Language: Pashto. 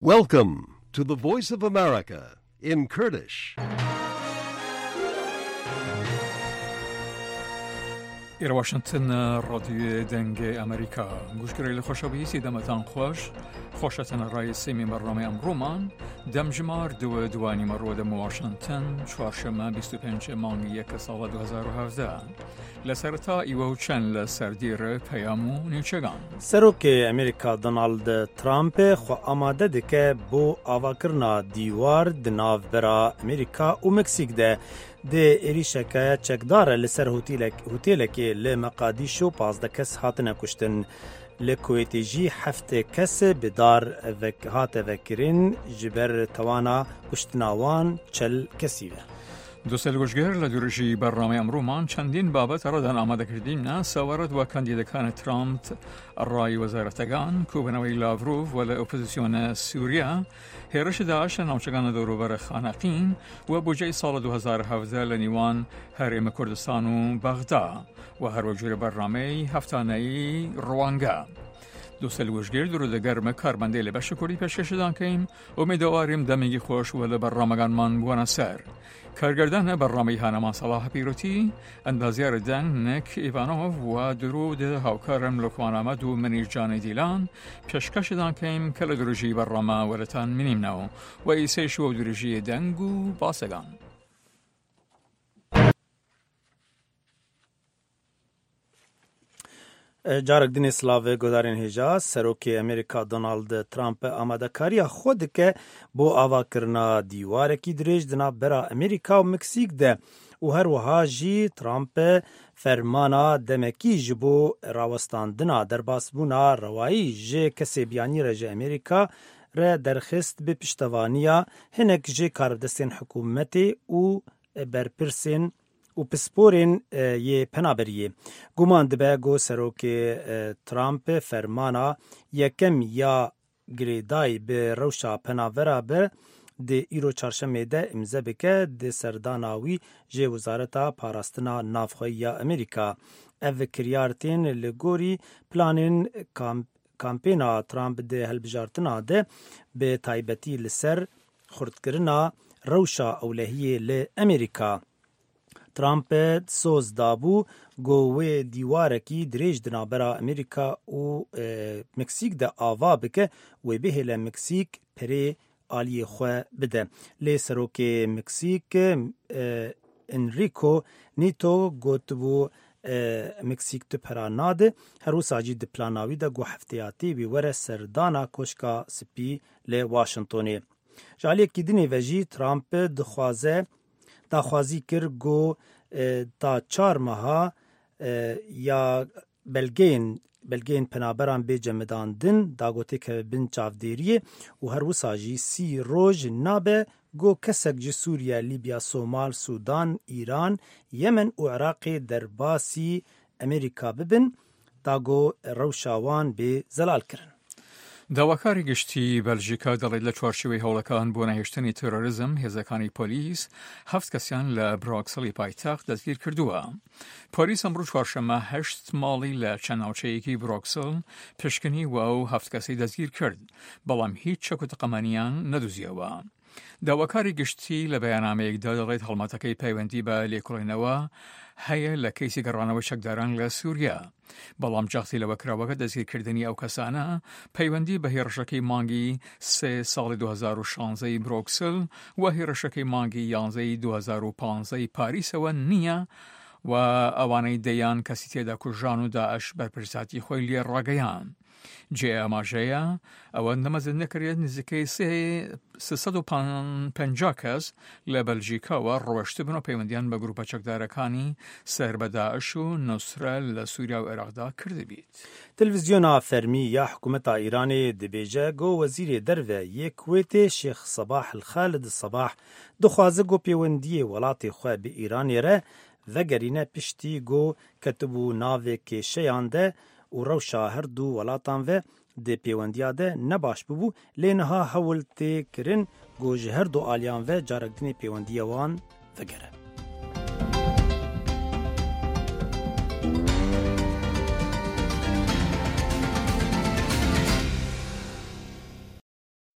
Welcome to the Voice of America in Kurdish. إلى واشنطن راديو دنگ امریکا گوش کردید خوشابی سیدمتان خوشتن رئیسی من برنامه امرومان دمجمار دوانی مرود واشنطن چهارشنبه 25 مانگ یک سال 2017 لسرتا ایو چند لسردیر پیامو نیچگان سروک امریکا دونالد ترامپ خو آماده دکه بو آواکرنا دیوار دناو برا امریکا و مکسیک ده ایریشکه چکدار لسر هوتیلکی لمقادیشو 15 کس هاتنه کشتن لکویتی جی 7 کس بدار هات وکرین جبر توانا کشتناوان 40 کسیوه. دوستان گوشگر لدورشی برنامه امرومان چندین بابت را در آماده کردیم نه سوارد و کاندیدکان ترامپ رای وزارتگان کوبنوی لاوروف و اپوزیسیون سوریا هرش داعش نوچگان دوروبر خانقین و بودجه سال 2017 لنیوان حرم کردستان و بغداد و هر وجور برنامه هفتانه‌ای روانگا. دوستان گوشگر درود گرم کارمنده لباس کوری پیشکش دانکیم امیدواریم دمیگی خوش و لبرنامه‌گان من بوانسر. کارگردان برنامه هانمان صلاح پیروتی اندازیار دنگ نک ایوانوف و درود هاوکارم لکوان آمد و منیر جان دیلان پیشکش دانکیم کل دروجی برنامه ولتان منیم نو و ایسه شو دروجی دنگو باسگان. جارک دین اسلاو گودارین هجا سروک امریکا دونالد ترامپ آماده کاری خود که بو آوا کرنا دیواره کی دریج دنا برا امریکا و مکسیک ده و هر وها جی ترامپ فرمانا دمکی جبو راوستاندنا در باسبونا روایی جه کسی بیانی رج امریکا را درخست به پشتوانیا هنک جه کاردستین حکومتی و برپرسین و پسپورین یه پنابریه گمان دبه گو سروک ترامپ فرمانا یکم یا گریدای به روشا پناورا بر ده ایرو چارشنبه ده امضا بکه ده سرداناوی جه وزارتا پاراستنا نافخوی امریکا او کریارتین لگوری پلانین کامپینا ترامپ ده هلبجارتنا ده به تایبتی لسر خردکرنا روشا اولهیه لامریکا. ترامپ سوز دابو گوه دیوارکی دریج دنا برا امریکا و مکسیک ده آوا بکه و بهل مکسیک پری آلی خواه بده. لی سروک مکسیک انریکو نیتو گوتبو مکسیک تو پراناده هر روز آجی ده پلاناوی ده گو هفتیاتی بی وره سردانا کشکا سپی لی واشنطونی. جالی اکی دنی وجی ترامپ داخوازی کر گو تا 4 ماها یا بلگین پنابران به جمدان دن داگوتی که بین چافدیریه و هر وساجی 30 روز نابه گو کسک جی سوریا، لیبیا، سومال، سودان، ایران، یمن و عراق در باسی امریکا ببن داگو روشاوان به زلال کرن. داواکاری گشتی بلژیکا دەڵێت لە چوارچێوەی هەوڵەکان بۆ نەهێشتنی تێرۆریزم هێزەکانی پۆلیس 7 کەسیان لە براکسڵی پایتەخت دەستگیر کردووە. پۆلیس ئەمڕۆ چوارشەممە 8 ماڵی لە چەند ناوچەیەکی براکسڵ پشکنی و ئەو 7 کەسی دەستگیر کرد، بەڵام هیچ چەک و تەقەمانیان نەدوزیەوە. داواکاری گشتی لە بەیاننامەیەکدا دەڵێت هەڵمەتەکەی پەیوەندی بە لێکۆڵینەوە هەیە لە کەیسی گەڕانەوەی چەکداران لە سووریا، بەڵام جاختی لەوە کراوەکە دەستگیرکردنی ئەو کەسانە پەیوەندی بە هێرشەکەی مانگی 3 ساڵی 2016 برۆکسل و هێرشەکەی مانگی 11 2015 پاریسەوە نییە و ئەوانەی دەیان کەسی تێدا کوژان و داعش بەرپرساتی خۆی لێ ڕاگەیان. جێ ئاماژەیە ئەوە نەمەزن نەکرێت نزیکەی 350 کەس لە بەلژیکاوە ڕۆشت بن و پەیوەندیان بە گروپە چەکدارەکانی سەر بە داعش و نوسرە لە سووریا و عێراقدا کردبیت. تلویزیۆنا فەرمی یا حکوومەتا ئیرانی دەبێژە گۆ وەزیرێ دەرڤە یەکوێتێ شێخ سەباح الخالد سەباح دخوازە گۆ پەیوەندیە وڵاتی خۆ بە ئیرانێرە vəgerîne piştî got ketibû navê kêşeyan de û rewşa her du welatan ve dê pêwendiya de ne baş bibû lê niha hewl tê kirin got ji her du aliyan ve carekdinê pêwendiya wan vegere.